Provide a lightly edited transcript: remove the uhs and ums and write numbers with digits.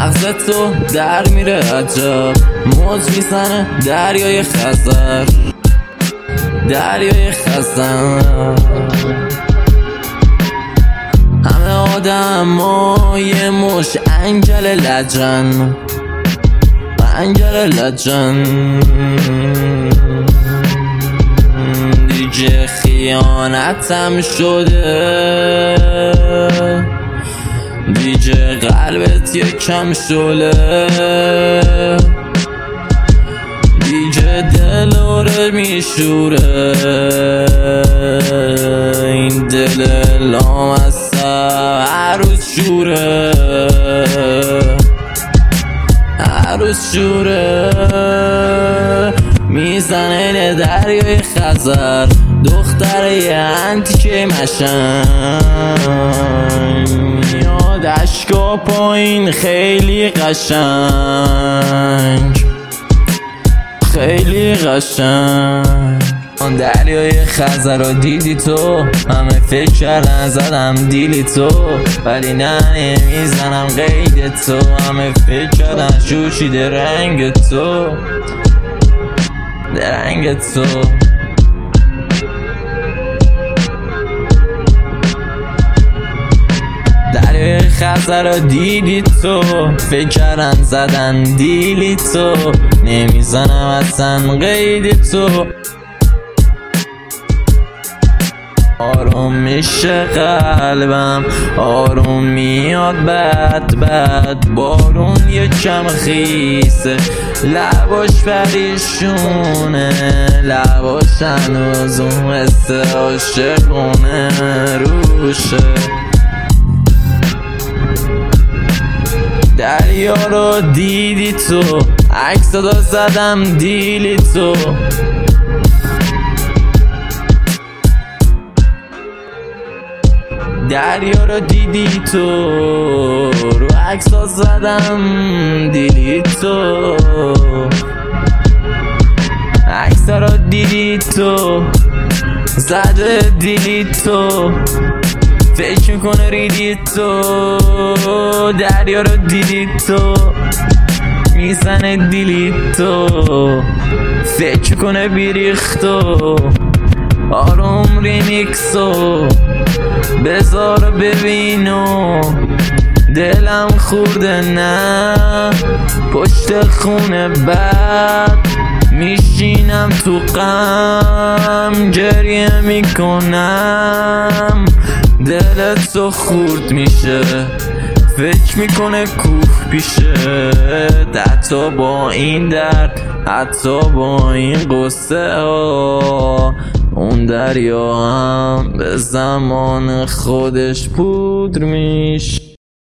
مغزتو در میره عجب، موج میزنه دریای خزر، دریای خزر. همه آدمای مش انگل لجن، انگل لجن. دیگه خیانتم شده، دیگه قلبت یکم شله، دیگه دلوره میشوره. این دل لامصب عروس شوره، عروس شوره. میزنه دریای خزر، دختره انتیکه مشنگ، یاد اشکا پایین خیلی قشنگ، خیلی قشنگ. آن دریای خزر رو دیدی تو، همه فکر کردن زدم دیلی تو، ولی نه نمیزنم قید تو. همه فکر کردن شوشیده رنگ تو، رنگ تو. دریای خزر رو دیدی تو، فکر کردن زدن دیلی تو، نمیزنم اصلا قید تو. آروم میشه قلبم، آروم میاد بد بد. بارون یکم خیسه، لباش پریشونه، لباش هنوز اون حس عاشقونه روشه. دریا رو دیدی تو، عکس دا زدم دیلی تو. دریا رو دیدی تو، رو عکس ها زدم دیدی تو. عکس ها رو دیدی تو، زده دیدی تو، فکر میکنه ریدی تو. دریا رو دیدی تو، میزنه دیلی تو، فکر کنه بیریختو. آروم ریمیکسو بذار ببینو، دلم خورده نه پشت خونه بد. میشینم تو غم گریه میکنم، دلتو خورد میشه، فکر میکنه کوه پیشه. حتی با این درد، حتی با این قصه ها، اون دریا هم به زمان خودش پودر میشه.